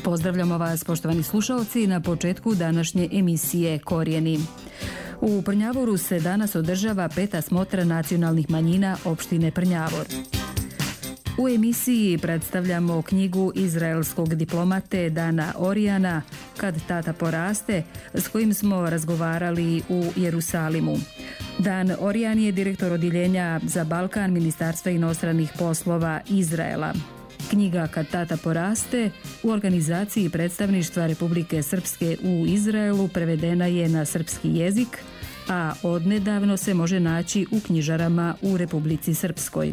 Pozdravljamo vas, poštovani slušalci, na početku današnje emisije Korijeni. U Prnjavoru se danas održava 5. smotra nacionalnih manjina opštine Prnjavor. U emisiji predstavljamo knjigu izraelskog diplomate Dana Orijana "Kad tata poraste", s kojim smo razgovarali u Jerusalimu. Dan Orijan je direktor odjeljenja za Balkan Ministarstva inostranih poslova Izraela. Knjiga "Kad tata poraste" u organizaciji predstavništva Republike Srpske u Izraelu prevedena je na srpski jezik, a odnedavno se može naći u knjižarama u Republici Srpskoj.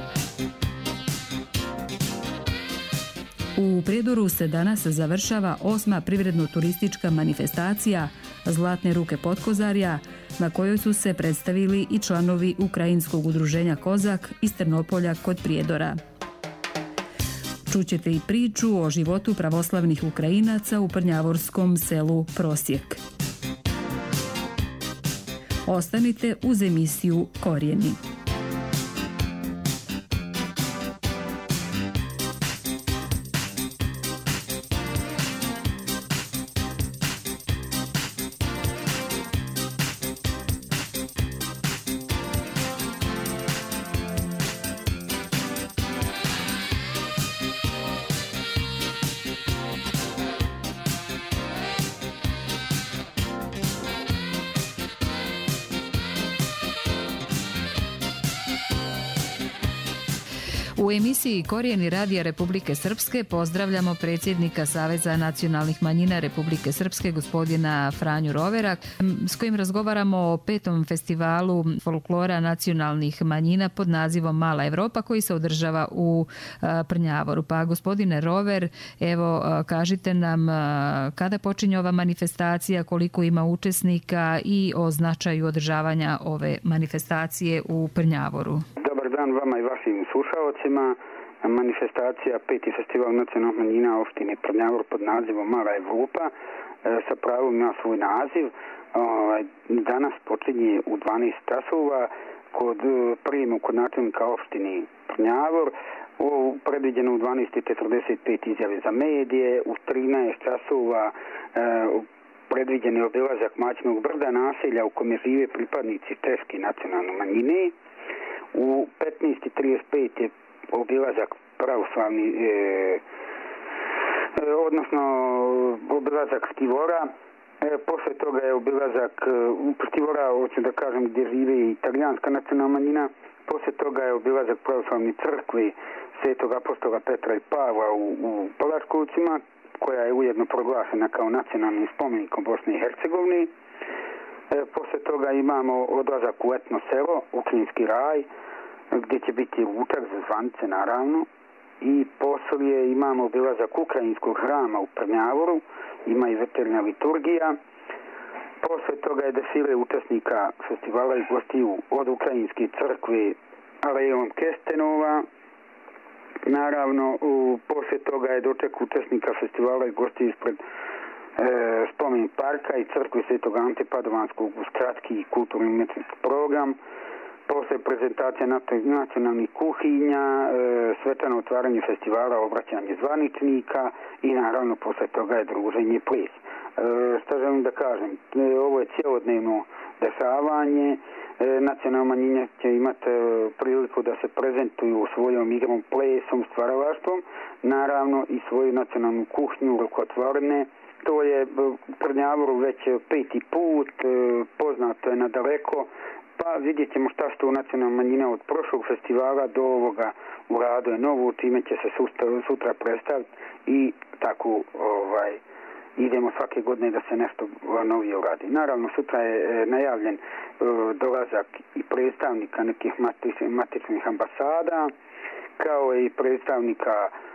U Prijedoru se danas završava 8. privredno-turistička manifestacija Zlatne ruke Potkozarja, na kojoj su se predstavili i članovi Ukrajinskog udruženja Kozak iz Trnopolja kod Prijedora. Čućete i priču o životu pravoslavnih Ukrajinaca u prnjavorskom selu Prosjek. Ostanite uz emisiju Korijeni. U emisiji Korijeni radija Republike Srpske pozdravljamo predsjednika Saveza nacionalnih manjina Republike Srpske, gospodina Franju Rovera, s kojim razgovaramo o 5. festivalu folklora nacionalnih manjina pod nazivom Mala Evropa, koji se održava u Prnjavoru. Pa gospodine Rover, evo kažite nam kada počinje ova manifestacija, koliko ima učesnika i o značaju održavanja ove manifestacije u Prnjavoru. Dobar dan vama i vašim slušalcima. Manifestacija 5. festival nacionalnih manjina opštine Prnjavor pod nazivom Mala Evropa sa pravom ima svoj naziv. Danas počinje u 12 časova kod prijemu kod načelnika opštine Prnjavor. Predviđeno u 12:45 izjave za medije, u 13 časova predviđen je obilazak Maćinog brda, naselja u kome žive pripadnici češke nacionalne manjine. U 15:35 je obilazak pravoslavni, odnosno obilazak Štivora. Posle toga je obilazak Štivora, hoću da kažem, gdje žive italijanska nacionalna manjina. Posle toga je obilazak pravoslavne crkve Svetog apostola Petra i Pavla u Palačkovcima, koja je ujedno proglašena kao nacionalnim spomenikom Bosne i Hercegovine. Posle toga imamo odlazak u etno selo, u Kninski raj, gdje će biti ručak za zvanice naravno. I poslije imamo obilazak Ukrajinskog hrama u Prnjavoru, ima i večernja liturgija. Posle toga je defile učesnika festivala i gostiju od Ukrajinske crkve Alejom Kestenova. Naravno, posle toga je doček učesnika festivala i gostiju ispred spomen parka i crkve Svetog Ante Padovanskog uz kratki kulturni umetnički program. Posle prezentacija nacionalnih kuhinja, svečano otvaranje festivala, obraćanje zvaničnika i naravno posle toga je druženje i ples. Šta želim da kažem, ovo je cijelodnevno dešavanje. Nacionalne manjine će imati priliku da se prezentuju svojom igrom, plesom, stvaralaštvom, naravno i svoju nacionalnu kuhnju, rukotvorne. To je u Prnjavoru već 5. put, poznato je nadaleko, pa vidjet ćemo šta su nacionalne manjine od prošlog festivala do ovoga uraduje novo, čime će se sutra predstaviti i tako idemo svake godine da se nešto novije uradi. Naravno, sutra je najavljen dolazak i predstavnika nekih matičnih ambasada, kao i predstavnika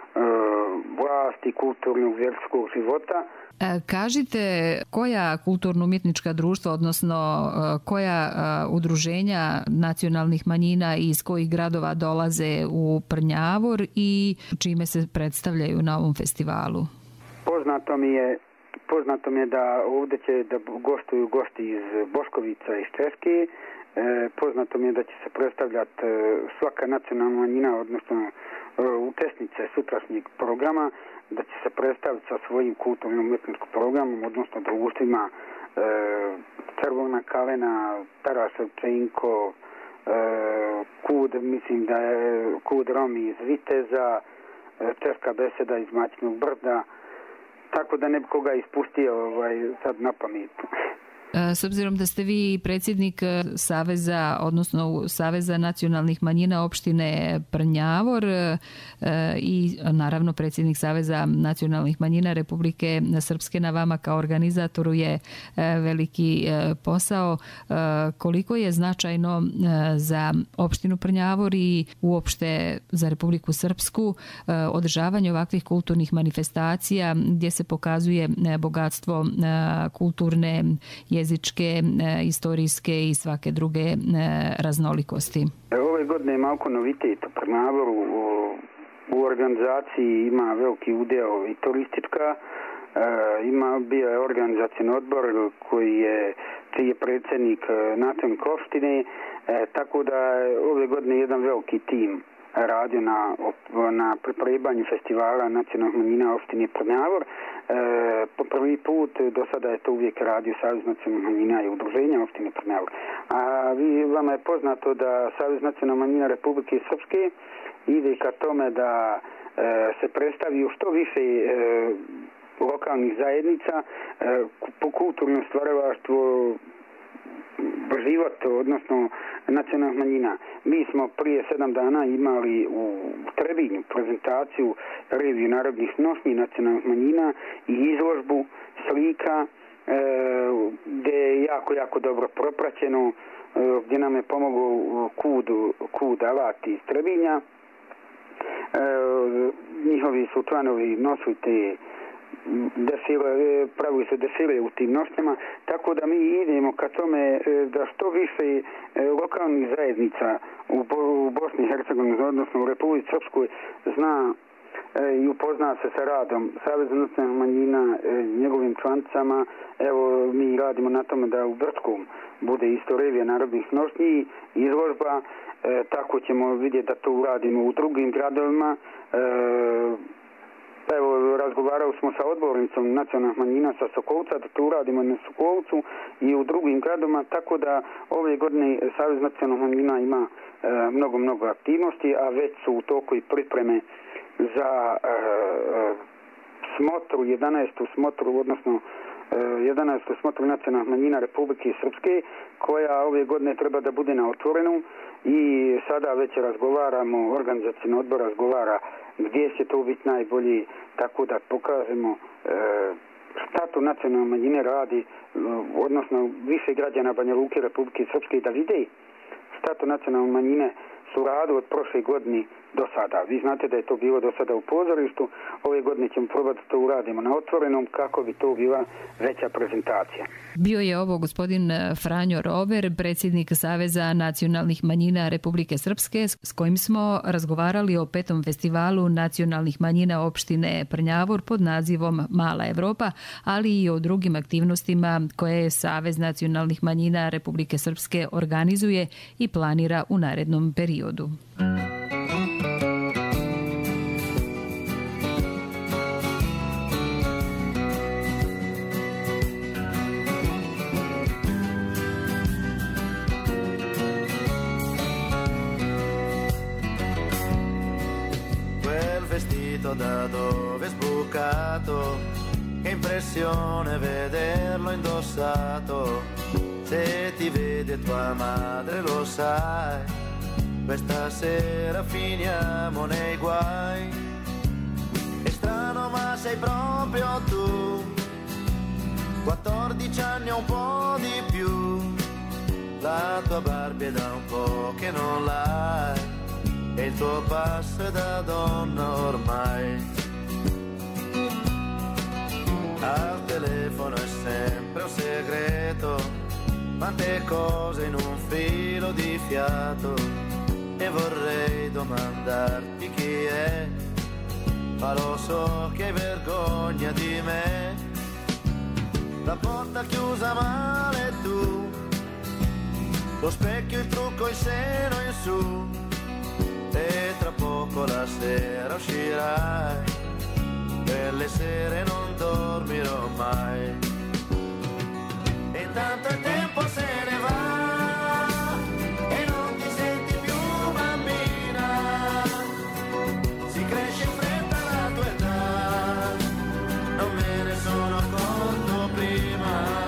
vlasti, kulturnog, vjerskog života. Kažite, koja kulturno-umjetnička društva, odnosno koja udruženja nacionalnih manjina iz kojih gradova dolaze u Prnjavor i čime se predstavljaju na ovom festivalu? Poznato mi je Poznato mi je da ovdje će da gostuju gosti iz Boškovica i iz Češke. Poznato mi je da će se predstavljati svaka nacionalna manjina, odnosno učesnice sutrašnjeg programa, da će se predstaviti sa svojim kulturnim umjetničkim programom, odnosno društvima Crvona Kalena, Taras Ševčenko, Kud, mislim da je Kud Romi iz Viteza, Češka beseda iz Mačnog Brda, tako da ne bi koga ispustio sad na pamet. S obzirom da ste vi predsjednik Saveza, odnosno Saveza nacionalnih manjina opštine Prnjavor i naravno predsjednik Saveza nacionalnih manjina Republike Srpske, na vama kao organizatoru je veliki posao. Koliko je značajno za opštinu Prnjavor i uopšte za Republiku Srpsku održavanje ovakvih kulturnih manifestacija gdje se pokazuje bogatstvo kulturne, jezičke, istorijske i svake druge raznolikosti? Ove godine je malko novitet u Prnjavoru. U organizaciji ima veliki udjel i turistička. Bio je organizacijni odbor čiji je predsjednik načelnik opštine, tako da ove godine jedan veliki tim radio na pripremanju festivala nacionalnih manjina opštine Prnjavor. Po prvi put do sada je to uvijek radio Savez nacionalnih manjina i udruženja opštine Prnjavor. A vama je poznato da Savez nacionalnih manjina Republike Srpske ide ka tome da se predstavi što više lokalnih zajednica po kulturnom stvaralaštvu, život, odnosno nacionalnih manjina. Mi smo prije 7 dana imali u Trebinju prezentaciju reviju narodnih nošnji nacionalnih manjina i izložbu slika gdje je jako dobro propraćeno, gdje nam je pomogao Kud Alat iz Trebinja. Njihovi su članovi nosili te pravili se defile u tim nošnjama, tako da mi idemo ka tome da što više lokalnih zajednica u Bosni i Hercegovini, odnosno u Republici Srpskoj, zna i upozna se sa radom Saveza nacionalnih manjina, njegovim članicama. Evo, mi radimo na tome da u Brčkom bude isto revija narodnih nošnji, izložba, tako ćemo vidjeti da to uradimo u drugim gradovima. Evo, razgovarali smo sa odbornicom nacionalnih manjina sa Sokolca, da to uradimo na Sokolcu i u drugim gradovima, tako da ove godine Savez nacionalnih manjina ima mnogo aktivnosti, a već su u toku i pripreme za smotru, 11. smotru, odnosno 11. smotru nacionalnih manjina Republike Srpske, koja ove godine treba da bude na otvorenom, i sada već razgovaramo, organizacijni odbor razgovara gdje će to biti najbolje, tako da pokažemo šta to nacionalne manjine radi, odnosno više građana Banja Luke, Republike Srpske, da vide šta to nacionalne manjine su radili od prošle godine do sada. Vi znate da je to bilo do sada u pozorištu, ove godine ćemo probati da to uradimo na otvorenom kako bi to bila veća prezentacija. Bio je ovo gospodin Franjo Rover, predsjednik Saveza nacionalnih manjina Republike Srpske, s kojim smo razgovarali o 5. festivalu nacionalnih manjina opštine Prnjavor pod nazivom Mala Evropa, ali i o drugim aktivnostima koje Savez nacionalnih manjina Republike Srpske organizuje i planira u narednom periodu. Da dove sbucato, che impressione vederlo indossato. Se ti vede tua madre lo sai, questa sera finiamo nei guai. È strano ma sei proprio tu, 14 anni o un po' di più. La tua Barbie da un po' che non l'hai, e il tuo passo da donna ormai. Al telefono è sempre un segreto, quante cose in un filo di fiato, e vorrei domandarti chi è, ma lo so che hai vergogna di me. la porta chiusa male tu, lo specchio, il trucco, il seno in su, e tra poco la sera uscirai, per le sere non dormirò mai, e intanto il tempo se ne va e non ti senti più bambina, si cresce in fretta la tua età, non me ne sono accorto prima.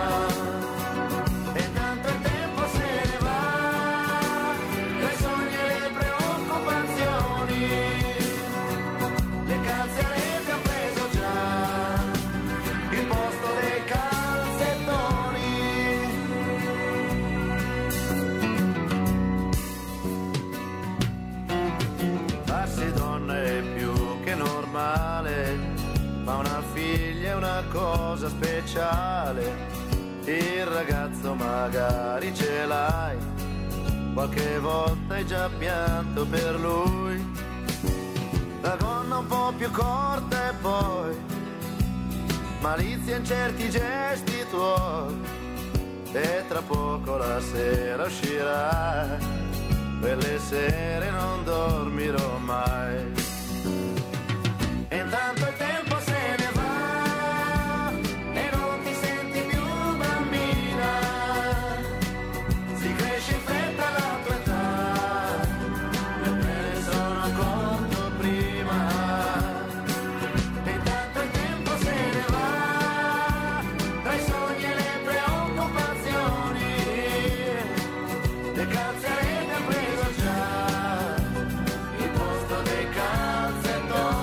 Ma una figlia è una cosa speciale, il ragazzo magari ce l'hai, qualche volta hai già pianto per lui, la gonna un po' più corta e poi malizia in certi gesti tuoi, e tra poco la sera uscirà, quelle sere non dormirò mai. E intanto il tempo se ne va e non ti senti più bambina, si cresce in fretta la tua età, non me ne sono accorto prima. E intanto il tempo se ne va tra i sogni e le preoccupazioni, le calzarete ha preso già il posto dei calzettoni.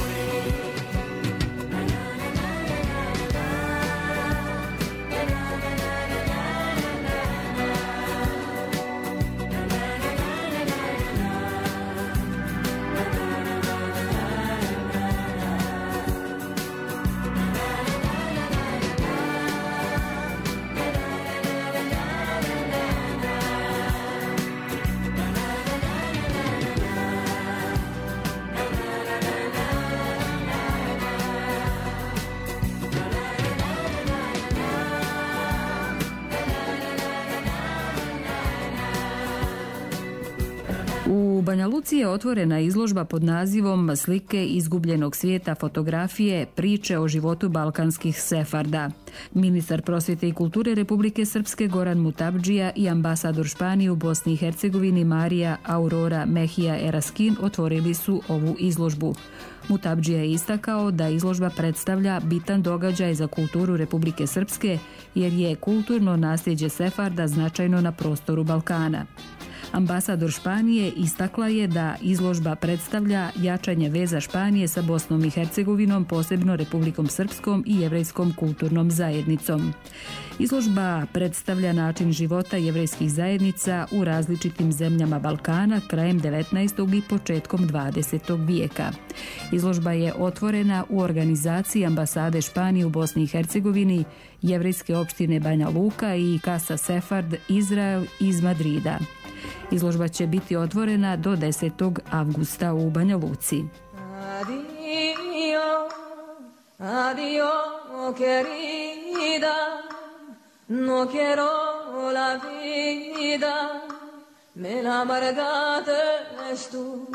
U Banja Luci je otvorena izložba pod nazivom Slike izgubljenog svijeta, fotografije, priče o životu balkanskih Sefarda. Ministar prosvjete i kulture Republike Srpske Goran Mutabdžija i ambasador Španije u Bosni i Hercegovini Marija Aurora Mejia Eraskin otvorili su ovu izložbu. Mutabdžija je istakao da izložba predstavlja bitan događaj za kulturu Republike Srpske jer je kulturno nasljeđe Sefarda značajno na prostoru Balkana. Ambasador Španije istakla je da izložba predstavlja jačanje veza Španije sa Bosnom i Hercegovinom, posebno Republikom Srpskom i jevrejskom kulturnom zajednicom. Izložba predstavlja način života jevrejskih zajednica u različitim zemljama Balkana krajem 19. i početkom 20. vijeka. Izložba je otvorena u organizaciji ambasade Španije u Bosni i Hercegovini, jevrejske opštine Banja Luka i Casa Sefard Izrael iz Madrida. Izložba će biti otvorena do 10. avgusta u Banja Luci. Adio, adio, querida, no quiero la vida, me la amargaste tú.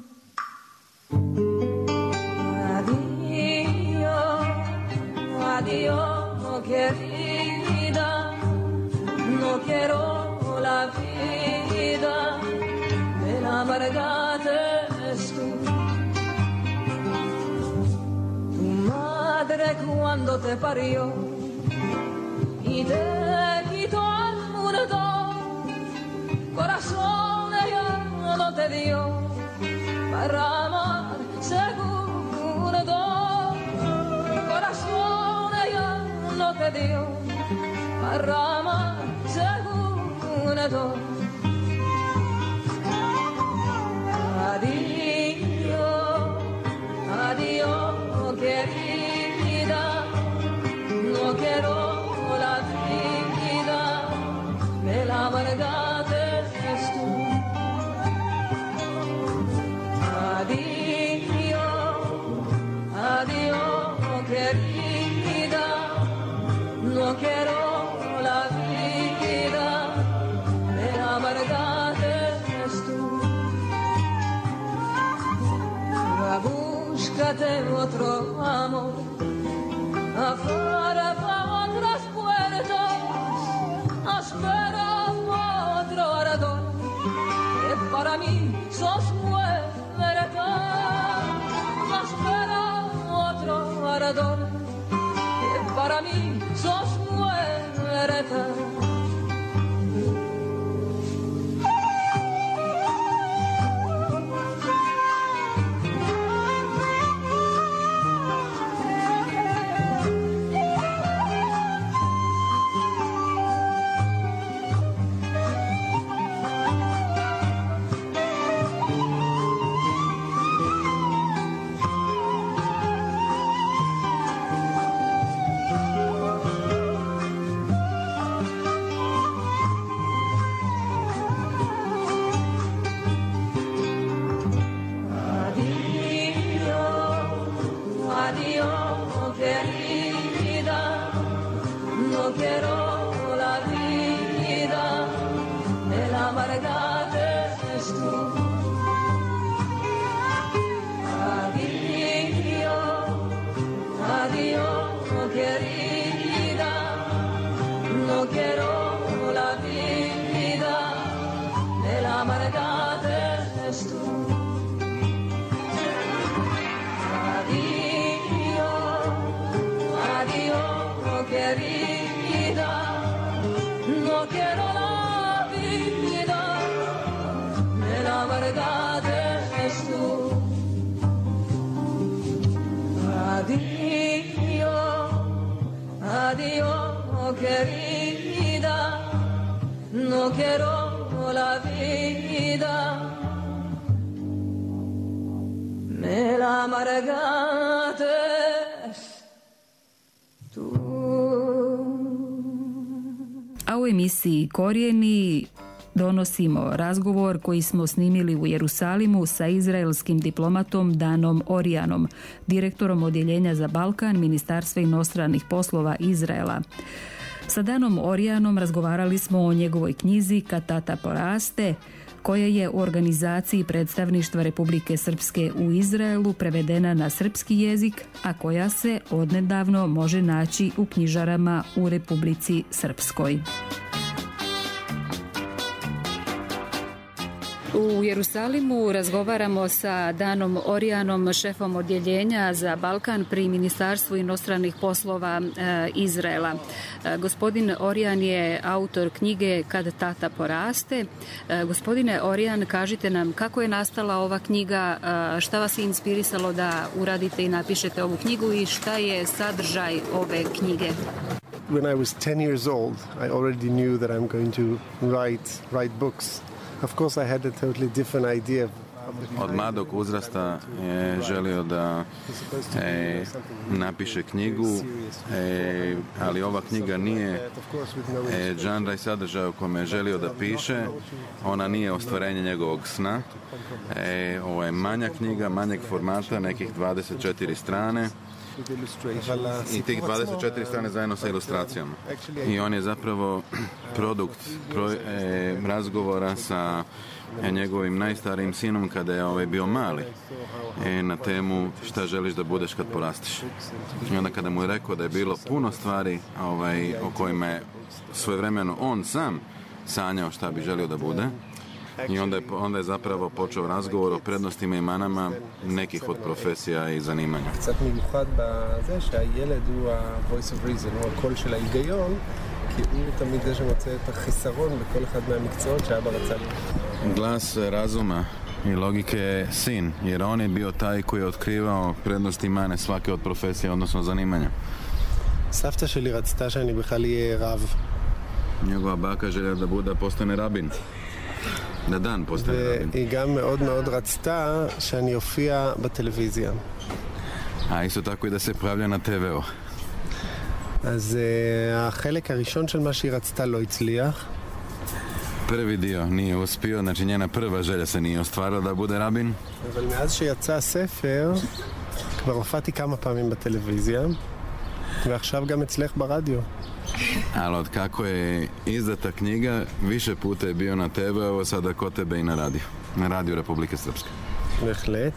Adio, adio, querida, no quiero la vida, me la amargaste tú. Tu madre cuando te parió y te quitó al mundo, corazón ella no te dio para amar segundo, corazón ella no te dio para amar segundo. Adio, adio, querida, no quiero la vida, me la amargaste tú. Adio, adio, querida, no quiero la vida, me la amargates tú. Adiós, adiós, querida, no quiero la vida, me la amargates tú. A u emisiji Korijeni donosimo razgovor koji smo snimili u Jerusalimu sa izraelskim diplomatom Danom Orijanom, direktorom Odjeljenja za Balkan Ministarstva inostranih poslova Izraela. Sa Danom Orijanom razgovarali smo o njegovoj knjizi Kad tata poraste, koja je u organizaciji predstavništva Republike Srpske u Izraelu prevedena na srpski jezik, a koja se odnedavno može naći u knjižarama u Republici Srpskoj. U Jerusalimu razgovaramo sa Danom Orijanom, šefom odjeljenja za Balkan pri Ministarstvu inostranih poslova Izraela. Gospodin Orijan je autor knjige Kad tata poraste. Gospodine Orijan, kažite nam kako je nastala ova knjiga, šta vas je inspirisalo da uradite i napišete ovu knjigu i šta je sadržaj ove knjige? When I was 10 years old, I already knew that I'm going to write books. Of course, I had a totally different idea. Od mladog uzrasta je želio da napiše knjigu, ali ova knjiga nije žanra i sadržaj o kome je želio da piše. Ona nije ostvarenje njegovog sna. Ovo je manja knjiga, manjeg formata, nekih 24 strane. I tih 24 strane zajedno sa ilustracijama. I on je zapravo produkt razgovora sa njegovim najstarijim sinom kada je bio mali, na temu šta želiš da budeš kad porasteš. I onda kada mu je rekao da je bilo puno stvari o kojima je svojevremeno on sam sanjao šta bi želio da bude, i onda je zapravo počeo razgovor o prednostima i manama nekih od profesija i zanimanja. קצת מיוחד בזה שהילד הוא ה-voice of reason, הוא הקול של ההיגיון, כי הוא תמיד זה שמוצא את החיסרון בכל אחד מהמקצועות שאבא רצה להיות. Glas razuma i logike je sin, jer on je bio taj koji je otkrivao prednosti i mane svake od profesija, odnosno zanimanja. סבתא שלי רצתה שאני בכלל אהיה רב. Njegova baka želja da postane rabin. Da dan postane rabin. והיא גם מאוד מאוד רצתה שאני אופיע בטלוויזיה. A isto tako i da se pojavlja na TV-u. אז החלק הראשון של מה שהיא רצתה לא הצליח. Prvi dio nije uspio, znači njena prva želja se nije ostvarila da bude rabin. אבל מאז שיצא הספר, כבר הופעתי כמה פעמים בטלוויזיה, ועכשיו גם אצלך ברדיו. Ali od kako je izdata knjiga, više puta je bio na TV-u, sada kod tebe i na radiju Republike Srpske. בהחלט,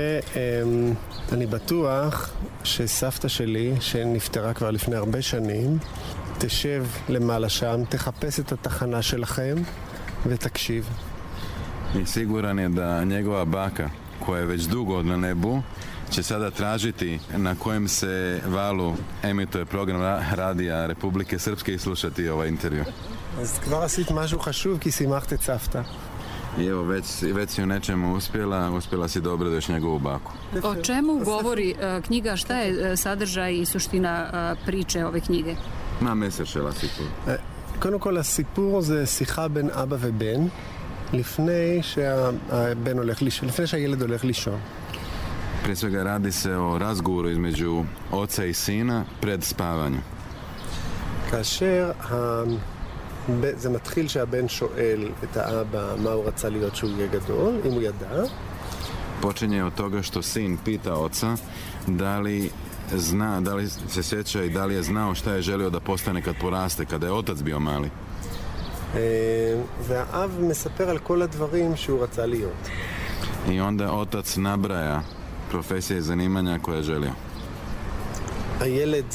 ואני בטוח שסבתא שלי, שנפטרה כבר לפני הרבה שנים, תשב למעלה שם, תחפש את התחנה שלכם ותקשיב. I siguran je da njegova baka, koja je već dugo na nebu, će sada tražiti na kojem se valu emituje program radija Republike Srpske i slušati ovaj intervju. אז כבר עשית משהו חשוב כי שימחת את סבתא. I evo, već si u nečemu uspjela si dobro da još njegovu baku. O čemu govori knjiga, šta je sadržaj i suština priče ove knjige? מה המסר של הסיפור? קודם כל הסיפור זה שיחה בין אבא ובן לפני שהילד הולך לישון. Prije svega radi se o razgovoru između oca i sina pred spavanjem. כאשר זה מתחיל שהבן שואל את האבא מה הוא רצה להיות שהוא יהיה גדול, אם הוא ידע. Počinje od toga što sin pita oca da li se sjeća i da li je znao šta je želio da postane kad poraste, kada je otac bio mali. והאב מספר על כל הדברים שהוא רצה להיות. I onda otac nabraja profesije i zanimanja koje je želio. הילד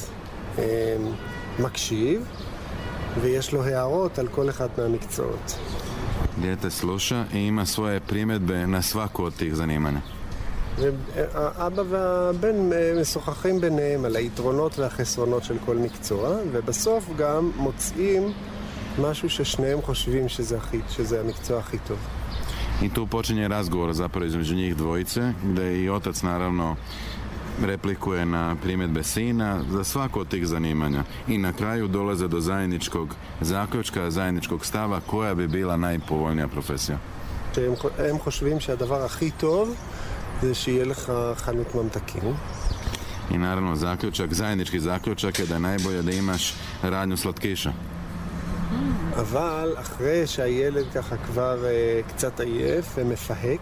מקשיב ויש לו הערות על כל אחד מהמקצועות. Dijete sluša i ima svoje primjedbe na svaku od tih zanimanja. והאבא והבן משוחחים ביניהם על היתרונות והחסרונות של כל מקצוע, ובסוף גם מוצאים משהו ששניהם חושבים שזה המקצוע הכי טוב. I tu počinje razgovor zapravo između njih dvojice, gdje i otac naravno replikuje na primjedbe sina za svako od tih zanimanja. I na kraju dolaze do zajedničkog zaključka, zajedničkog stava koja bi bila najpovoljnija profesija. הם חושבים שהדבר הכי טוב זה שיהיה לך חנות ממתקים. I naravno zajednički zaključak je da je najbolje da imaš radnju slatkiša. אבל אחרי שהילד ככה כבר קצת עייף ומפהק,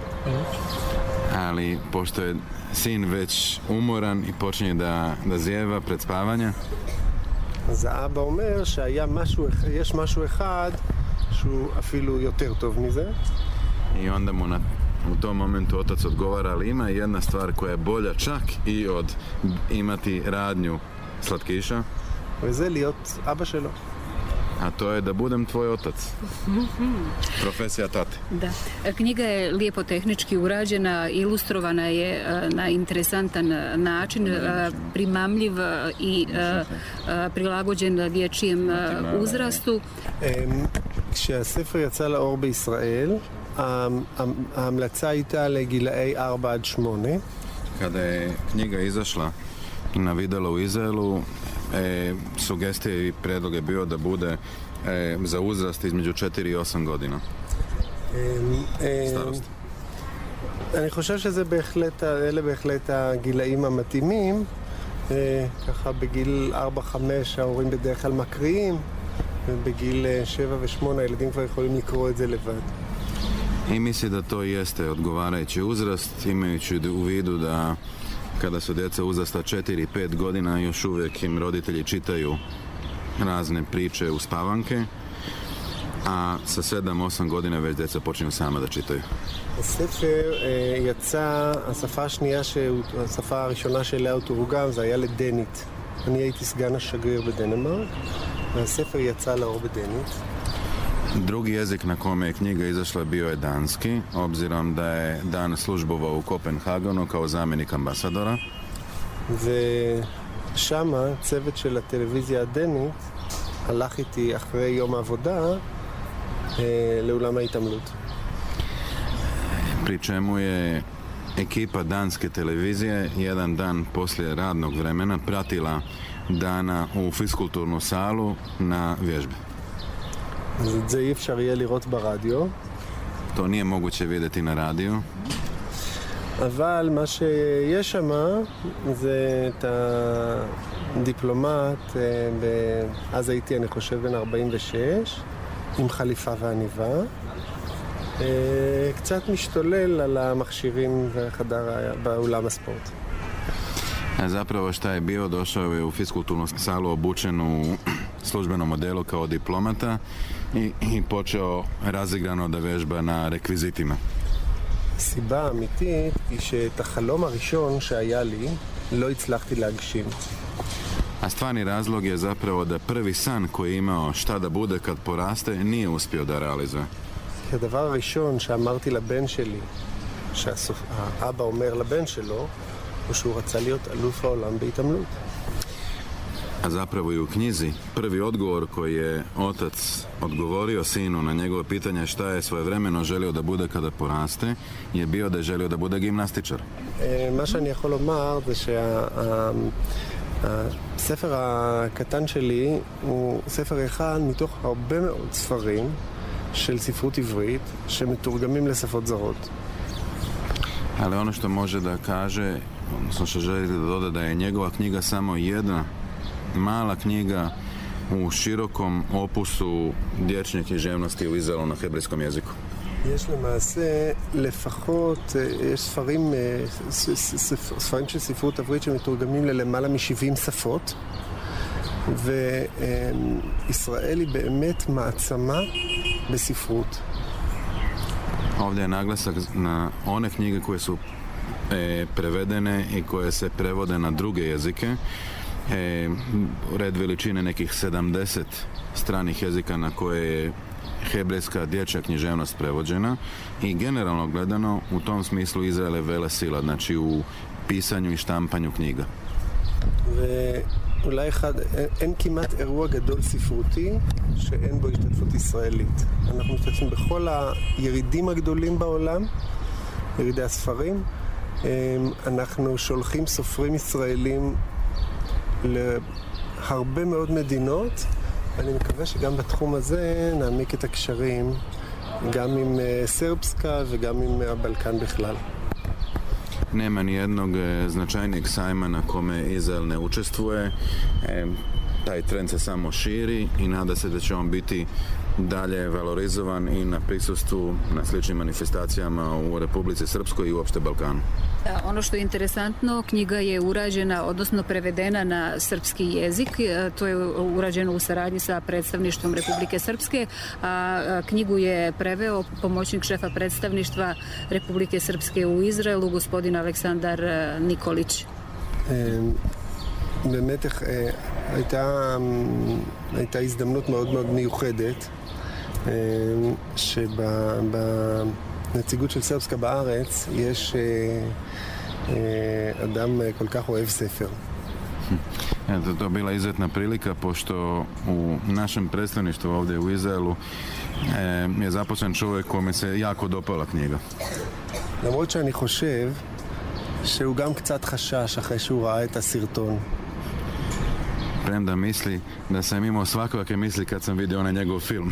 ali pošto je sin već umoran i počinje da zjeva pred spavanje, אז האבא אומר שיש משהו אחד שהוא אפילו יותר טוב מזה. I onda mu u tom momentu otac odgovara, ali ima jedna stvar koja je bolja čak i od imati radnju slatkiša. וזה להיות אבא שלו. A to je da budem tvoj otac. Profesija tate. Da. Knjiga je lijepo tehnički urađena, ilustrovana je na interesantan način, primamljiv i prilagođen dječjem uzrastu. כשהספר יצא לאור בישראל, ההמלצה הייתה לגילאי 4-8. Kada je knjiga izašla na vidjelo u Izraelu, sugestije i predlog je bio da bude za uzrast između 4 i 8 godina starosti. אני חושב אלה בהחלט הגילאים המתאימים. ככה בגיל 4-5 ההורים בדרך כלל מקריאים, ובגיל 7 ו8 הילדים כבר יכולים לקרוא את זה לבד. I misli da to jeste odgovarajući uzrast, imajući u vidu da kada su djeca uzrasta 4 i 5 godina još uvijek im roditelji čitaju razne priče u spavanke, a sa 7-8 godina već djeca počinju sama da čitaju. הספר יצא, השפה הראשונה שאליה הוא תורגם זה היה לדנית. אני הייתי סגן השגריר בדנמרק, והספר יצא לאור בדנית. Drugi jezik na kome je knjiga izašla bio je danski, obzirom da je Dan službovao u Kopenhagenu kao zamjenik ambasadora. ושם צוות של הטלוויזיה הדנית הלך איתי אחרי יום העבודה לאולם ההתעמלות. Pri čemu je ekipa danske televizije jedan dan poslije radnog vremena pratila Dana u fiskulturnu salu na vježbi. אז את זה אי אפשר יהיה לראות ברדיו. To nije moguće vidjeti na radiju. אבל מה שיש שם זה את הדיפלומט, אז הייתי אני חושב בן 46, עם חליפה ועניבה, קצת משתולל על המכשירים באולם הספורט. A zapravo šta je bio, došao je u fiskulturnu salu obučen u službenom modelu kao diplomata i počeo razigrano da vežba na rekvizitima. הסיבה האמיתית היא שאת החלום הראשון שהיה לי לא הצלחתי להגשים. A stvarni razlog je zapravo da prvi san koji je imao šta da bude kad poraste nije uspio da realizuje. כי הדבר הראשון שאמרתי לבן שלי, שהאבא אומר לבן שלו, הוא שהוא רצה להיות אלוף העולם בהתעמלות. A zapravo i u knjizi prvi odgovor koji je otac odgovorio sinu na njegovo pitanje šta je svojevremeno želio da bude kada poraste je bio da je želio da bude gimnastičar. מה שאני יכול לומר זה שהספר הקטן שלי הוא ספר אחד מתוך הרבה מאוד ספרים של ספרות עברית שמתורגמים לשפות זרות. Ali ono što može da kaže, odnosno što želi da doda, da je njegova knjiga samo jedna mala knjiga u širokom opusu dječje književnosti u Izraelu na hebrejskom jeziku. יש למעשה לפחות, יש ספרים של ספרות עברית שמתורגמים ללמעלה מ-70 שפות, וישראל היא באמת מעצמה בספרות. Ovdje je naglasak na one knjige koje su prevedene i koje se prevode na druge jezike. Red veličine nekih 70 stranih jezika na koje je hebrejska dječja književnost prevođena i generalno gledano u tom smislu Izrael je velesila, znači u pisanju i štampanju knjiga. אולי אחד, אין כמעט אירוע גדול ספרותי שאין בו השתתפות ישראלית. אנחנו משתתפים בכל הירידים הגדולים בעולם, ירידי הספרים. אנחנו שולחים סופרים ישראלים להרבה מאוד מדינות. אני מקווה שגם בתחום הזה נעמיק את הקשרים, גם עם סרבסקה וגם עם הבלקן בכלל. Nema ni jednog značajnijeg sajma na kome Izrael ne učestvuje. Taj trend se samo širi i nada se da će on biti dalje valorizovan i na prisustvu na sličnim manifestacijama u Republici Srpskoj i uopšte Balkanu. Ono što je interesantno, knjiga je urađena, odnosno prevedena na srpski jezik. To je urađeno u saradnji sa predstavništvom Republike Srpske, a knjigu je preveo pomoćnik šefa predstavništva Republike Srpske u Izraelu, gospodin Aleksandar Nikolić. באמת הייתה הזדמנות מאוד מאוד מיוחדת שבנציגות של סרבסקה בארץ יש אדם כל כך אוהב ספר. To je bila izuzetna prilika pošto u našem predstavništvu ovdje u Izraelu je zaposlen čovjek kome se jako dopala knjiga. למרות שאני חושב שהוא גם קצת חשש אחרי שהוא ראה את הסרטון. Premda misli da sam imao svakakve misli kad sam vidio onaj njegov film.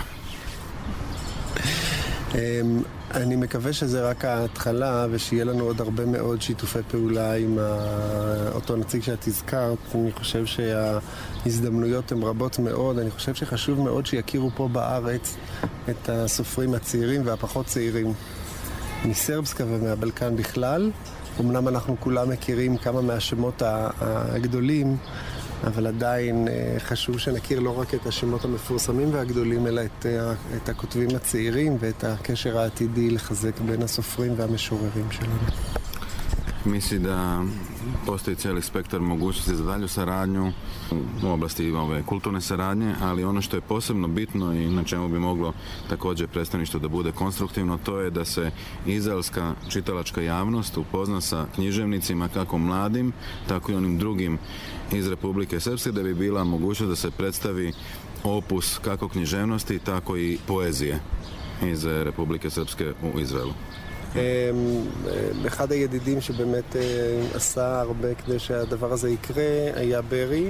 אני מקווה שזה רק ההתחלה ושיהיה לנו עוד הרבה מאוד שיתופי פעולה עם אותו נציג שאת הזכרת. אני חושב שההזדמנויות הן רבות מאוד. אני חושב שחשוב מאוד שיכירו פה בארץ את הסופרים הצעירים והפחות צעירים מסרבסקה ומהבלקן בכלל. אמנם אנחנו כולם מכירים כמה מהשמות הגדולים, אבל עדיין חשוב שנכיר לא רק את השמות המפורסמים והגדולים, אלא את הכותבים הצעירים ואת הקשר העתידי לחזק בין הסופרים והמשוררים שלנו. Misli da postoji cijeli spektar mogućnosti za dalju saradnju u oblasti ove kulturne saradnje, ali ono što je posebno bitno i na čemu bi moglo također predstavništvo da bude konstruktivno, to je da se izraelska čitalačka javnost upozna sa književnicima kako mladim, tako i onim drugim iz Republike Srpske, da bi bila mogućnost da se predstavi opus kako književnosti, tako i poezije iz Republike Srpske u Izraelu. אחד הידידים שבאמת עשה הרבה כדי שהדבר הזה יקרה היה ברי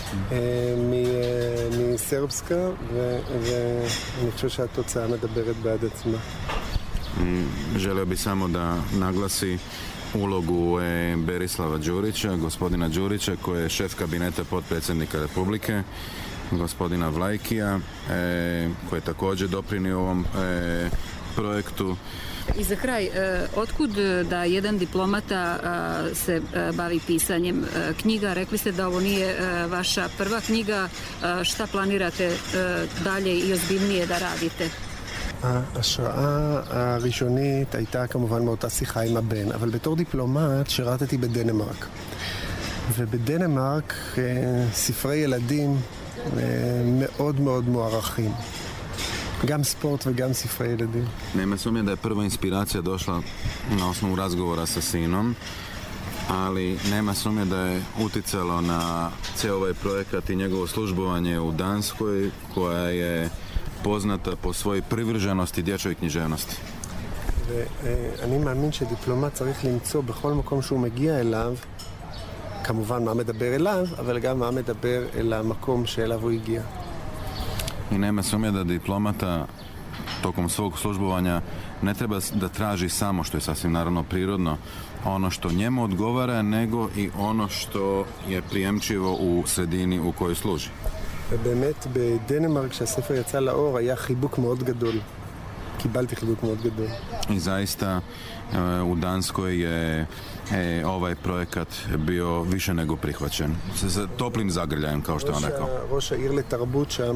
מסרבסקה, ואני חושב שהתוצאה מדברת בעד עצמה. Želio bi samo da naglasi ulogu Berislava Đurića, gospodina Đurića, koji je šef kabineta potpredsjednika Republike, gospodina Vlajkija, koji je također doprinio ovom projektu. I za kraj, otkud da jedan diplomata se bavi pisanjem knjiga? Rekli ste da ovo nije vaša prva knjiga. Šta planirate dalje i ozbiljnije da radite? ההשראה הראשונית הייתה כמובן מאותה שיחה עם הבן, אבל בתור דיפלומט שירתתי בדנמרק. ובדנמרק ספרי ילדים מאוד מאוד מוערכים. גם ספורט וגם ספרי ילדים. Nema sumnje da je prva inspiracija došla na osnovu razgovora sa sinom, ali nema sumnje da je uticalo na cijel ovaj projekat i njegovo službovanje u Danskoj, koja je poznata po svojoj privrženosti dječjoj književnosti. ואני מאמין שדיפלומט צריך למצוא בכל מקום שהוא מגיע אליו, כמובן מה מדבר אליו, אבל גם מה מדבר אל המקום שאליו הוא הגיע. I nema sumnje da diplomata tokom svog službovanja ne treba da traži samo, što je sasvim naravno prirodno, ono što njemu odgovara, nego i ono što je prijemčivo u sredini u kojoj služi. ובאמת בדנמרק כשהספר יצא לאור היה חיבוק מאוד גדול. קיבלתי חיבוק מאוד גדול. I zaista u Danskoj je ovaj projekat bio više nego prihvaćen. Sa toplim zagrljajem, kao što je on rekao. ראש העיר לתרבות שם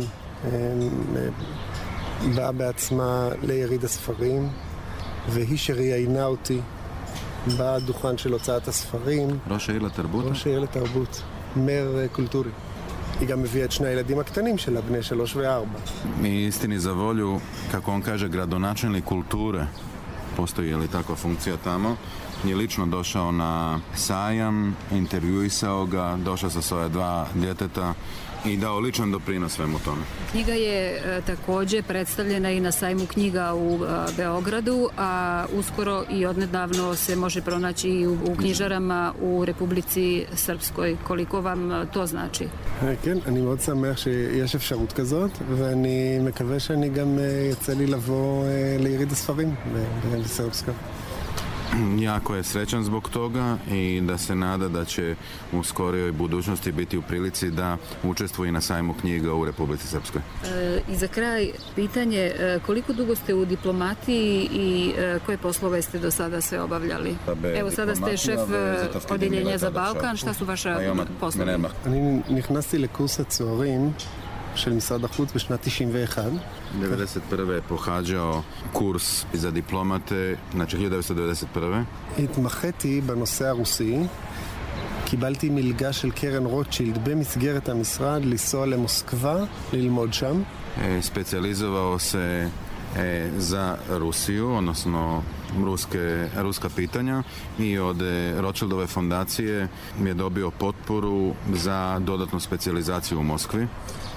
באה בעצמה ליריד הספרים, והיא שראיינה אותי בדוכן של הוצאת הספרים. ראש העיר לתרבות? ראש העיר לתרבות, מר קולטורי. היא גם הביאה את שני הילדים הקטנים שלה, בני 3 ו4. I istini za volju, kako on kaže, gradonačelnik kulture postoji li takva funkcija tamo. Je lično došao na sajam, intervjuisao ga, došao sa svoje 2 djeteta i dao ličan doprinos svemu tome. Knjiga je također predstavljena i na sajmu knjiga u Beogradu, a uskoro i odnedavno se može pronaći i u knjižarama u Republici Srpskoj. Koliko vam to znači? כן, אני מאוד שמח שיש אפשרות כזאת, ואני מקווה שאני גם יצא לי לבוא ליריד הספרים בסרפסקה. Jako je srećan zbog toga i da se nada da će u skorijoj budućnosti biti u prilici da učestvuje na sajmu knjiga u Republici Srpskoj. I za kraj pitanje, koliko dugo ste u diplomatiji i koje poslove ste do sada sve obavljali? Evo sada ste šef odjeljenja za Balkan, šta su vaša poslove? אני נכנסתי לקורס הצוערים של משרד החוץ בשנת 91. 1991. je pohađao kurs za diplomate, znači 1991. התמחיתי בנושא הרוסי. קיבלתי מלגה של קרן רוטשילד במסגרת המשרד לנסוע למוסקבה ללמוד שם. Specijalizovao se za Rusiju, odnosno ruska pitanja, i od Rothschildove fondacije je dobio potporu za dodatnu specijalizaciju u Moskvi.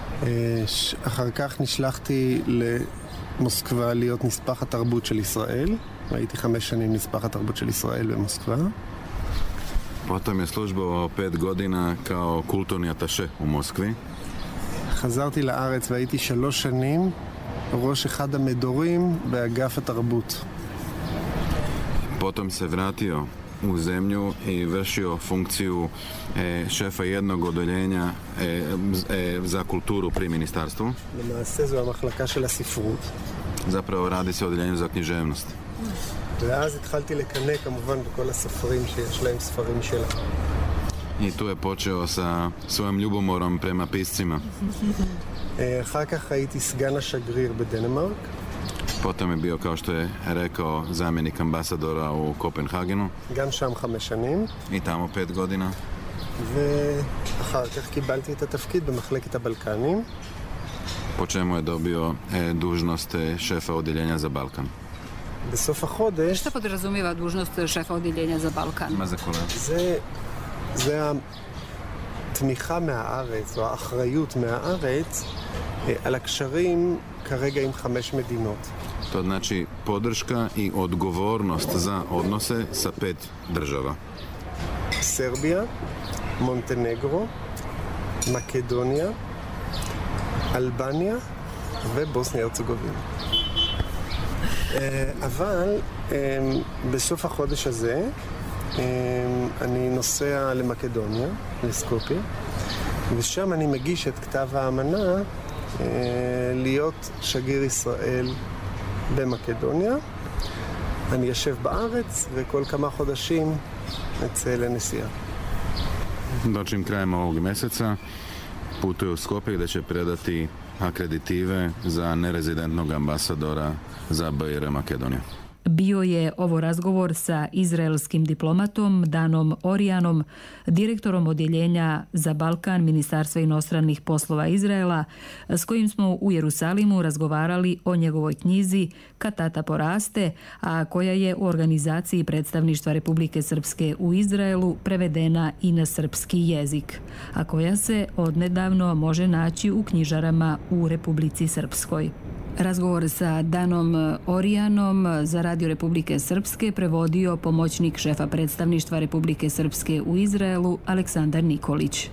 אחר כך נשלחתי למוסקבה להיות נספח התרבות של ישראל. הייתי 5 שנים נספח התרבות של ישראל במוסקבה. Potom je službovao 5 godina kao kulturni ataše u Moskvi. חזרתי לארץ והייתי 3 שנים ראש אחד המדורים באגף התרבות. Potom se vratio u zemlju i vršio funkciju šefa jednog odeljenja za kulturu pri ministarstvu. למעשה זו המחלקה של הספרות. Zapravo radi se o odeljenju za književnost. ואז התחלתי לקנא כמובן בכל הספרים שיש להם ספרים שלה. I tu je počeo sa svojim ljubomorom prema piscima. אחר כך הייתי סגן השגריר בדנמרק. Potom je bio, kao što je rekao, zamjenik ambasadora u Kopenhagenu. גם שם 5 שנים. I tamo 5 godina. ואחר כך קיבלתי את התפקיד במחלקת הבלקנים. Po čemu je dobio dužnost šefa odjeljenja za Balkan. בסוף החודש... Šta podrazumijeva dužnost šefa odjeljenja za Balkan? מה זה כולל? זה התמיכה מהארץ, או האחריות מהארץ, על הקשרים כרגע עם 5 מדינות. To znači podrška i odgovornost za odnose sa 5 država. סרביה, מונטנגרו, מקדוניה, אלבניה ובוסניה הרצגובינה. אבל בסוף החודש הזה אני נוסע למקדוניה, לסקופיה, ושם אני מגיש את כתב האמנה להיות שגריר ישראל במקדוניה. אני יושב בארץ וכל כמה חודשים נצא לנסיעה. Dočim krajem ovog mjeseca putuje u Skopje gdje će predati akreditive za nerezidentnog ambasadora za BiH Makedonija. Bio je ovo razgovor sa izraelskim diplomatom Danom Orijanom, direktorom odjeljenja za Balkan Ministarstva inostranih poslova Izraela, s kojim smo u Jerusalimu razgovarali o njegovoj knjizi Kad tata poraste, a koja je u organizaciji predstavništva Republike Srpske u Izraelu prevedena i na srpski jezik, a koja se odnedavno može naći u knjižarama u Republici Srpskoj. Razgovor sa Danom Orijanom za Radio Republike Srpske prevodio pomoćnik šefa predstavništva Republike Srpske u Izraelu Aleksandar Nikolić.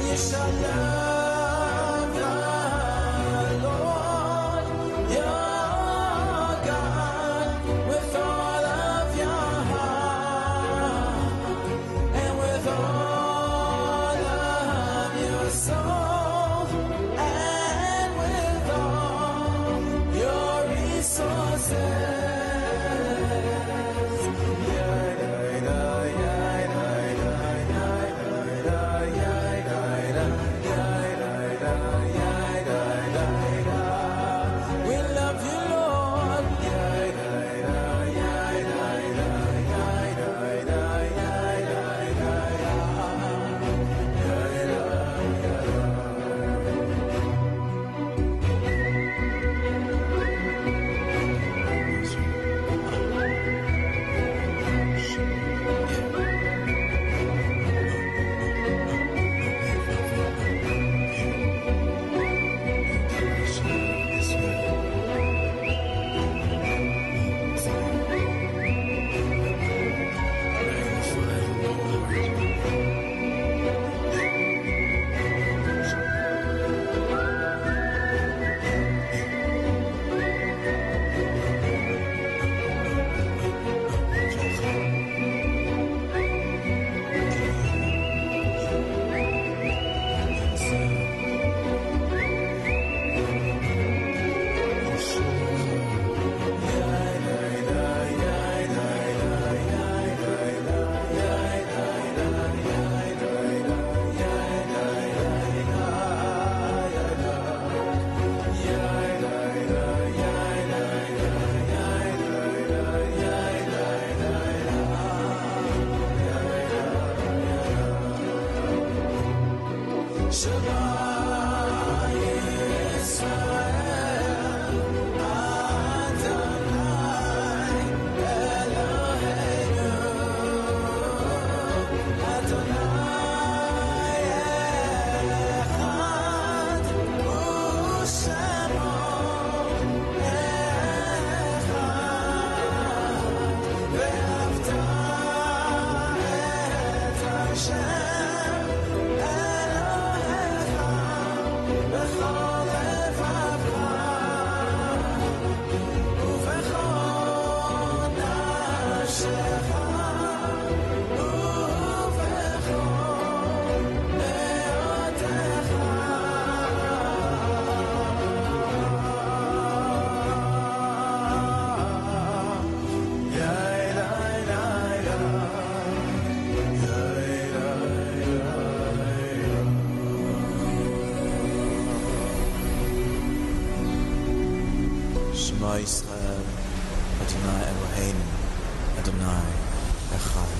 Israel, Adonai Eloheinu, Adonai Echad.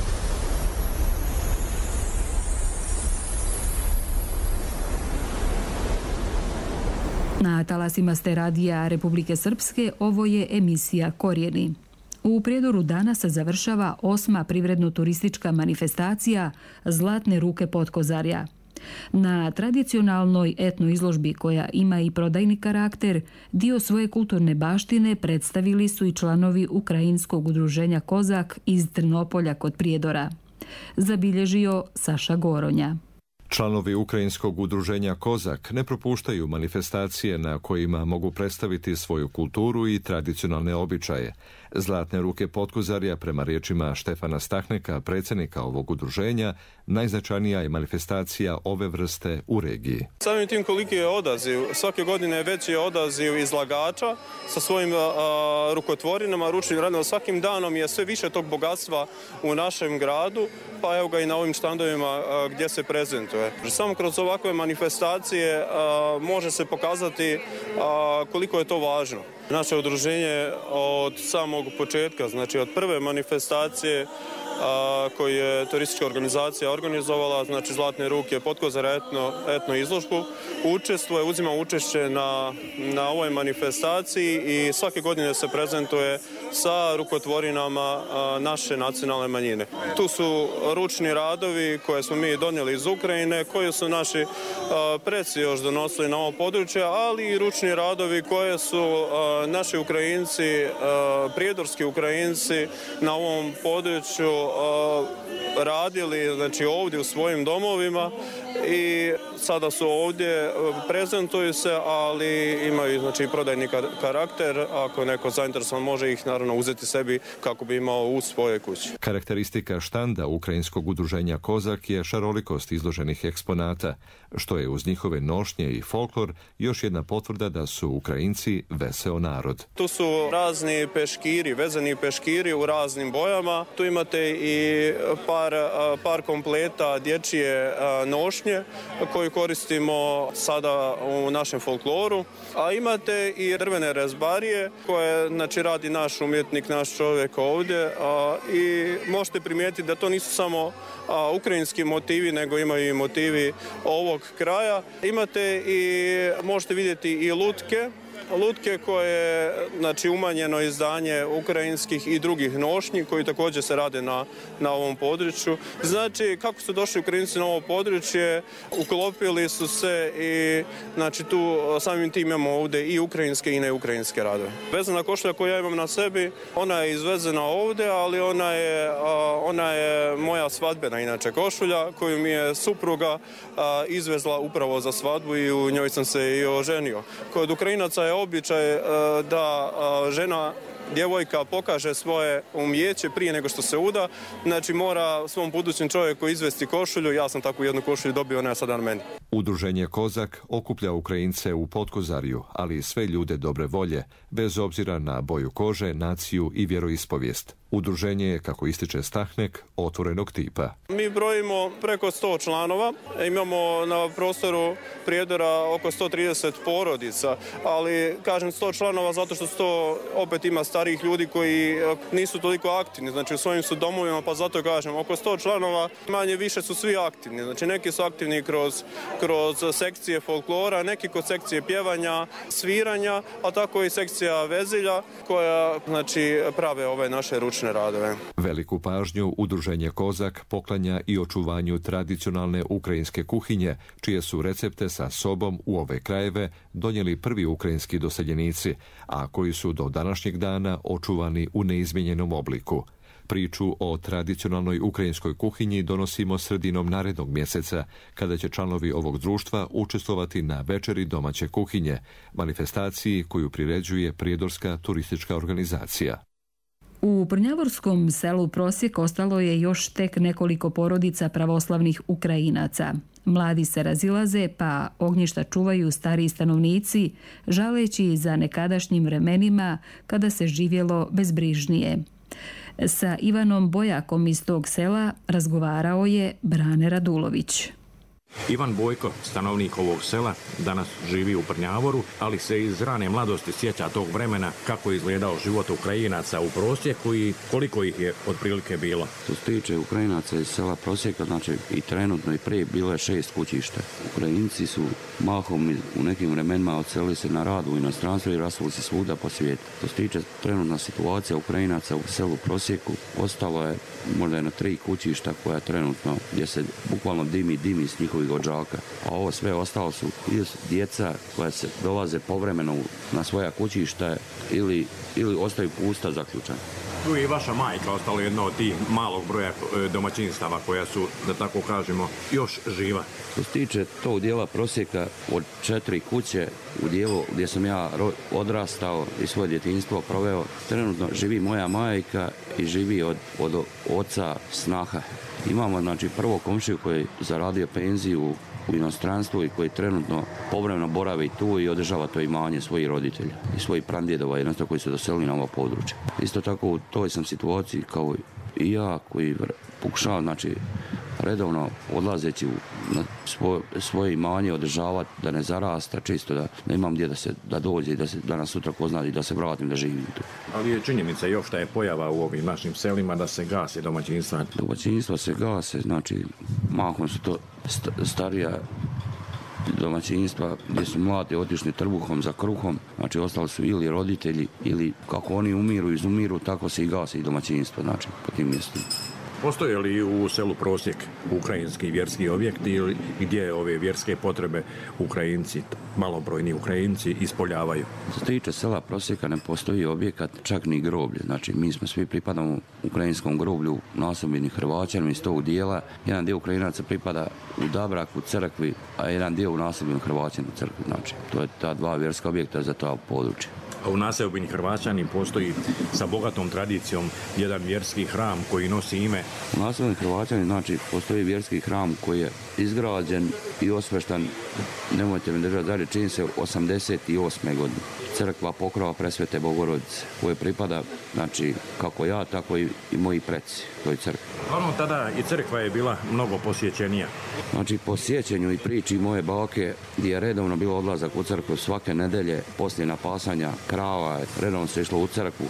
Na talasima ste radija Republike Srpske, ovo je emisija Korijeni. U Prijedoru danas završava 8. privredno-turistička manifestacija Zlatne ruke Potkozarja. Na tradicionalnoj etno izložbi koja ima i prodajni karakter, dio svoje kulturne baštine predstavili su i članovi Ukrajinskog udruženja Kozak iz Trnopolja kod Prijedora. Zabilježio Saša Goronja. Članovi Ukrajinskog udruženja Kozak ne propuštaju manifestacije na kojima mogu predstaviti svoju kulturu i tradicionalne običaje. Zlatne ruke Potkozarja, prema riječima Štefana Stahneka, predsjednika ovog udruženja, najznačajnija je manifestacija ove vrste u regiji. Samim tim koliki je odaziv, svake godine veći je odaziv izlagača sa svojim rukotvorinama, ručnim radom. Svakim danom je sve više tog bogatstva u našem gradu, pa evo ga i na ovim štandovima gdje se prezentuje. Samo kroz ovakve manifestacije može se pokazati koliko je to važno. Naše udruženje od samog početka, znači od prve manifestacije koju je turistička organizacija organizovala, znači Zlatne ruke Potkozarja etno izložbu, uzima učešće na ovoj manifestaciji i svake godine se prezentuje sa rukotvorinama naše nacionalne manjine. Tu su ručni radovi koje smo mi donijeli iz Ukrajine, koji su naši preci još donosili na ovo područje, ali i ručni radovi koje su naši Ukrajinci, prijedorski Ukrajinci na ovom području radili, znači ovdje u svojim domovima i sada su ovdje, prezentuju se, ali imaju znači prodajni karakter. Ako neko zainteresovan može ih naravno uzeti sebi kako bi imao u svojoj kući. Karakteristika štanda ukrajinskog udruženja Kozak je šarolikost izloženih eksponata, što je uz njihove nošnje i folklor još jedna potvrda da su Ukrajinci veseo narod. Tu su razni peškiri, vezani peškiri u raznim bojama. Tu imate i par kompleta dječje nošnje koju koristimo sada u našem folkloru. A imate i drvene rezbarije koje znači radi naš umjetnik, naš čovjek ovdje. I možete primijetiti da to nisu samo ukrajinski motivi, nego imaju i motivi ovog kraja. Imate i, možete vidjeti i lutke koje, znači umanjeno izdanje ukrajinskih i drugih nošnji koji također se rade na ovom području. Znači, kako su došli Ukrajinci na ovo područje, uklopili su se i znači tu samim tim imamo ovdje i ukrajinske i neukrajinske radove. Vezana košulja koju ja imam na sebi, ona je izvezena ovdje, ali ona je moja svadbena inače košulja koju mi je supruga izvezla upravo za svadbu i u njoj sam se i oženio. Kod Ukrajinaca je običaj da žena, djevojka pokaže svoje umijeće prije nego što se uda, znači mora svom budućem čovjeku izvesti košulju. Ja sam takvu jednu košulju dobio, ona je sada na meni. Udruženje Kozak okuplja Ukrajince u Podkozarju, ali i sve ljude dobre volje, bez obzira na boju kože, naciju i vjeroispovijest. Udruženje je, kako ističe Stahnek, otvorenog tipa. Mi brojimo preko 100 članova, imamo na prostoru Prijedora oko 130 porodica, ali kažem 100 članova zato što to opet ima starijih ljudi koji nisu toliko aktivni, znači u svojim su domovima, pa zato kažem oko 100 članova, manje više su svi aktivni, znači neki su aktivni kroz sekcije folklora, neki kod sekcije pjevanja, sviranja, a tako i sekcija vezilja koja znači prave ove naše ručne radove. Veliku pažnju udruženje Kozak poklanja i očuvanju tradicionalne ukrajinske kuhinje, čije su recepte sa sobom u ove krajeve donijeli prvi ukrajinski doseljenici, a koji su do današnjeg dana očuvani u neizmijenjenom obliku. Priču o tradicionalnoj ukrajinskoj kuhinji donosimo sredinom narednog mjeseca, kada će članovi ovog društva učestvovati na večeri domaće kuhinje, manifestaciji koju priređuje Prijedorska turistička organizacija. U Prnjavorskom selu Prosjek ostalo je još tek nekoliko porodica pravoslavnih Ukrajinaca. Mladi se razilaze, pa ognjišta čuvaju stariji stanovnici, žaleći za nekadašnjim vremenima kada se živjelo bezbrižnije. Sa Ivanom Bojakom iz tog sela razgovarao je Brane Radulović. Ivan Bojko, stanovnik ovog sela, danas živi u Prnjavoru, ali se iz rane mladosti sjeća tog vremena kako je izgledao život Ukrajinaca u Prosjeku i koliko ih je otprilike bilo. Što se tiče Ukrajinaca iz sela Prosjeka, znači i trenutno i prije bilo je 6 kućišta. Ukrajinci su mahom u nekim vremenima odselili se na rad u inostranstvu i rasuli se svuda po svijetu. Što se tiče trenutna situacija Ukrajinaca u selu Prosjeku, ostalo je možda jedno 3 kućišta koja trenutno, gdje se bukvalno dimi s njihovih odžaka. A ovo sve ostalo su djeca koja se dolaze povremeno na svoja kućišta ili ostaju pusta zaključana. Tu je i vaša majka, ostalo jedno od tih malog broja domaćinstava koja su, da tako kažemo, još živa. Što se tiče tog dijela Prosjeka, od 4 kuće u dijelu gdje sam ja odrastao i svoje djetinjstvo proveo, trenutno živi moja majka i živi od oca snaha. Imamo znači prvo komšiju koji je zaradio penziju u inostranstvu i koji trenutno povremeno boravi tu i održava to imanje svojih roditelja i svojih pradjedova jednostavno koji su doselili na ovo područje. Isto tako u toj sam situaciji kao i ja koji pokušavam znači redovno odlazeći na svoje imanje održavati da ne zarasta, čisto da imam gdje da dođe i da nas sutra ko zna i da se vratim da živim tu. Ali je činjenica još da je pojava u ovim našim selima da se gase domaćinstva. Domaćinstva se gase, znači mahom su to starija domaćinstva gdje su mladi otišli trbuhom za kruhom, Znači ostali su ili roditelji ili kako oni umiru, izumiru, tako se i gasi i domaćinstvo, znači po tim mjestima. Postoje li u selu Prosjek ukrajinski vjerski objekti ili gdje ove vjerske potrebe Ukrajinci, malobrojni Ukrajinci ispoljavaju? Što se tiče sela Prosjeka ne postoji objekat, čak ni groblje. Znači mi smo svi pripadamo ukrajinskom groblju nasobini Hrvaćanima iz tog dijela. Jedan dio Ukrajinaca pripada u Dabraku, crkvi, a jedan dio u nasobini Hrvaćanima u crkvi. Znači to je ta dva vjerska objekta za to područje. A u naseobini Hrvaćani postoji sa bogatom tradicijom jedan vjerski hram koji nosi ime. U naseobini Hrvaćani znači postoji vjerski hram koji je izgrađen i osveštan, nemojte mi držati dalje, čini se 88. godine. Crkva Pokrova Presvete Bogorodice, koje pripada, znači, kako ja, tako i moji preci toj crkvi. Tada i crkva je bila mnogo posjećenija. Znači, po sjećanju i priči moje bake, gdje je redovno bilo odlazak u crkvu svake nedelje, poslije napasanja krava, redovno se išlo u crkvu,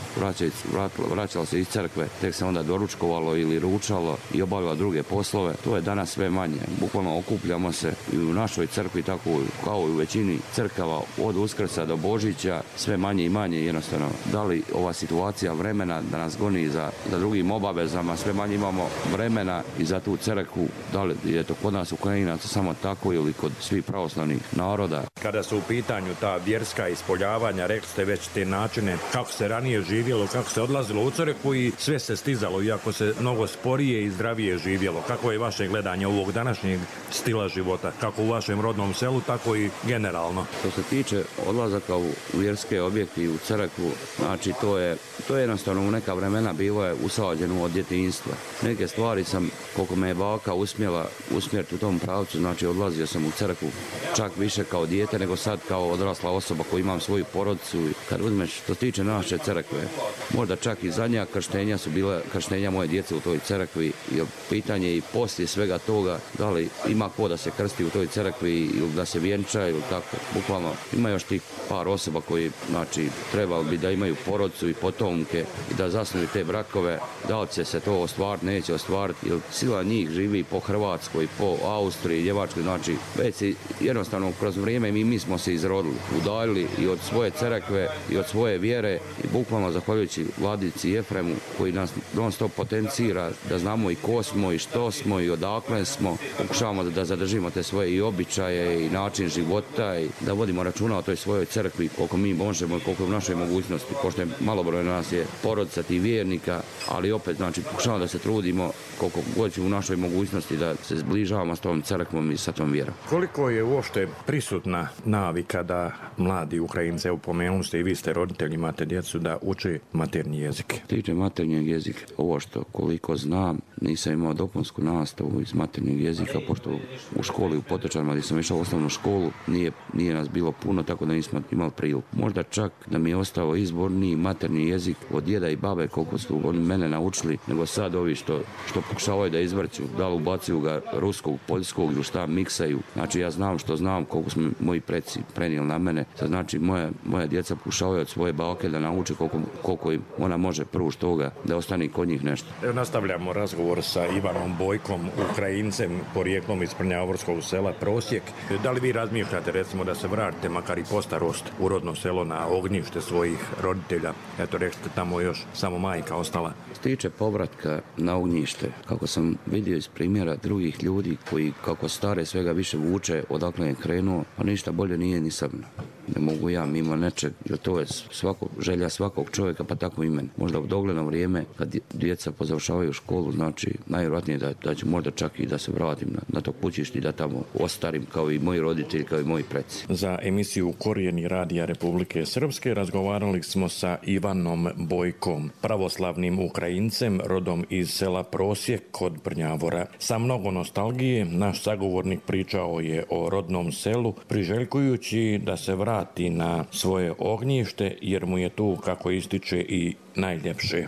vraćalo se iz crkve, tek se onda doručkovalo ili ručalo i obavljalo druge poslove. To je danas sve manje. Bukvalno okupljamo se i u našoj crkvi, tako kao i u većini crkava, od Uskrsa do Božića, sve manje i manje. Jednostavno, da li ova situacija vremena da nas goni za drugim obavezama, sve manje imamo vremena i za tu crkvu, da li je to kod nas Ukrajinaca samo tako ili kod svih pravoslavnih naroda. Kada su u pitanju ta vjerska ispoljavanja, rekli ste već te načine kako se ranije živjelo, kako se odlazilo u crkvu i sve se stizalo, iako se mnogo sporije i zdravije živjelo. Kako je vaše gledanje ovog današnjeg stila života, kako u vašem rodnom selu, tako i generalno? Što se tiče odlazaka u vjerske objekte i u crkvu, znači to je jednostavno u neka vremena bilo je usađeno od djetinjstva. Neke stvari sam, koliko me je baka uspjela usmjeriti u tom pravcu, znači odlazio sam u crkvu čak više kao dijete nego sad kao odrasla osoba koji imam svoju porodicu. Kad uzmeš, što se tiče naše crkve, možda čak i zadnja krštenja su bila krštenja moje djece u toj crkvi i pitanje i poslije svega toga da li ima ko da se krsti u toj crkvi ili da se vjenča ili tako. Bukvalno ima još tih par osoba koji, znači, trebalo bi da imaju porodicu i potomke i da zasnuju te brakove. Da li će se to ostvariti, neće ostvariti, jer sila njih živi po Hrvatskoj, po Austriji, Njemačkoj, znači već se jednostavno kroz vrijeme mi smo se izrodili, udaljili i od svoje crkve i od svoje vjere i bukvalno zahvaljujući vladici Jefremu koji nas non stop potencira da znamo i ko smo i što smo i odakle smo, pokušavamo da zadržimo te svoje i običaje i način života i da vodimo računa o toj svojoj crkvi koliko mi možemo i koliko je u našoj mogućnosti, pošto je malobroj nas je porodica tih vjernika, ali opet znači pokušavamo da se trudimo koliko god u našoj mogućnosti da se zbližavamo s tom crkvom i sa tom vjerom. Koliko je uopšte prisutna navika da mladi Ukrajinci, evo pomenuli ste i vi ste roditelji, imate djecu, da uče maternji jezik? Tiče maternjeg jezika, ovo što koliko znam, nisam imao dopunsku nastavu iz maternjeg jezika, pošto u školi u Potečanima gdje sam išao u osnovnu školu, nije nas bilo puno, tako da nismo imali priliku. Možda čak da mi je ostao izborni maternji jezik od djeda i babe, koliko su oni mene naučili, nego sad ovi što pokušavaju da izvrću, da li ubacuju ga ruskog, poljskog ili šta miksaju. Znači ja znam što znam, koliko su moji preci prenijeli na mene. Sad znači moja djeca pokušavaju od svoje bake da nauče koliko im ona može pružiti toga, da ostane kod njih nešto. Evo nastavljamo razgovor sa Ivanom Bojkom, Ukrajincem, porijeklom iz Prnjavorskog sela Prosjek. Da li vi razmišljate recimo da se vratite makar i po starost u rodno selo na ognjište svojih roditelja? Eto, rekste tamo još samo majka ostala. Tiče povratka na ognjište, kako sam vidio iz primjera drugih ljudi koji kako stare svega više vuče odakle je krenuo, a ništa bolje nije ni sa mnom. Ne mogu ja mimo nečeg, jer to je želja svakog čovjeka, pa tako i meni. Možda u dogledno vrijeme, kad djeca pozavršavaju školu, znači najvjerojatnije da ću možda čak i da se vratim na to kućište i da tamo ostarim kao i moji roditelji, kao i moji preci. Za emisiju Korijeni radija Republike Srpske razgovarali smo sa Ivanom Bojkom, pravoslavnim Ukrajincem, rodom iz sela Prosjek kod Prnjavora. Sa mnogo nostalgije naš sagovornik pričao je o rodnom selu, priželjkujući da se vrati na svoje ognjište, jer mu je tu, kako ističe, i najljepše.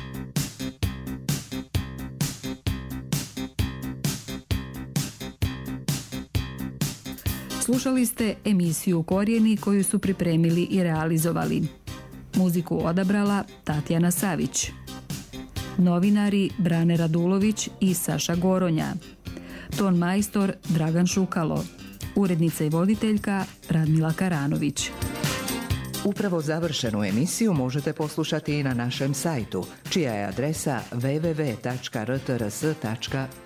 Slušali ste emisiju Korijeni koju su pripremili i realizovali. Muziku odabrala Tatjana Savić. Novinari Brane Radulović i Saša Goronja. Ton majstor Dragan Šukalo. Urednica i voditeljka Radmila Karanović. Upravo završenu emisiju možete poslušati i na našem sajtu, čija je adresa www.rtrs.org.